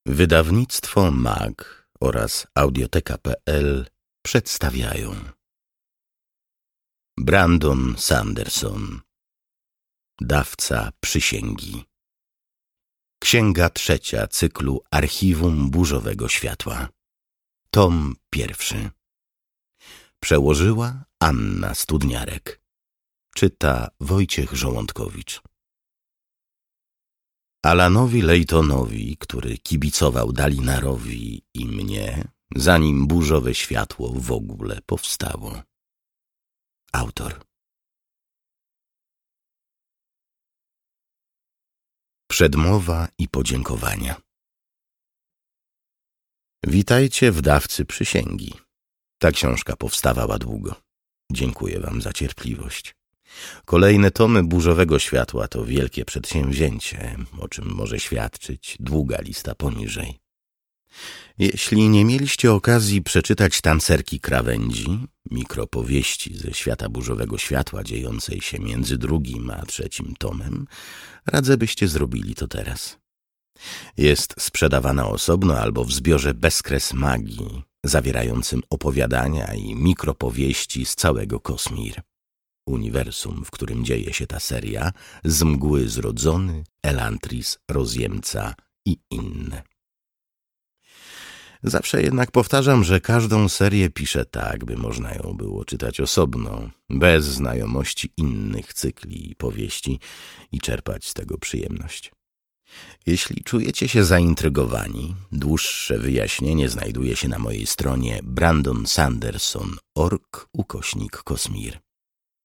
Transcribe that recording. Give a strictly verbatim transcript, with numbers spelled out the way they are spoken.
Wydawnictwo M A G oraz Audioteka kropka pe el przedstawiają Brandon Sanderson, Dawca przysięgi. Księga trzecia cyklu Archiwum Burzowego Światła. Tom pierwszy. Przełożyła Anna Studniarek. Czyta Wojciech Żołądkowicz. Alanowi Laytonowi, który kibicował Dalinarowi i mnie, zanim burzowe światło w ogóle powstało. Autor. Przedmowa i podziękowania. Witajcie w Dawcy przysięgi. Ta książka powstawała długo. Dziękuję wam za cierpliwość. Kolejne tomy Burzowego Światła to wielkie przedsięwzięcie, o czym może świadczyć długa lista poniżej. Jeśli nie mieliście okazji przeczytać Tancerki Krawędzi, mikropowieści ze świata Burzowego Światła dziejącej się między drugim a trzecim tomem, radzę, byście zrobili to teraz. Jest sprzedawana osobno albo w zbiorze Bezkres Magii, zawierającym opowiadania i mikropowieści z całego Cosmere. Uniwersum, w którym dzieje się ta seria, z Mgły Zrodzony, Elantris, Rozjemca i inne. Zawsze jednak powtarzam, że każdą serię piszę tak, by można ją było czytać osobno, bez znajomości innych cykli i powieści i czerpać z tego przyjemność. Jeśli czujecie się zaintrygowani, dłuższe wyjaśnienie znajduje się na mojej stronie brandon sanderson kropka org ukośnik Cosmere.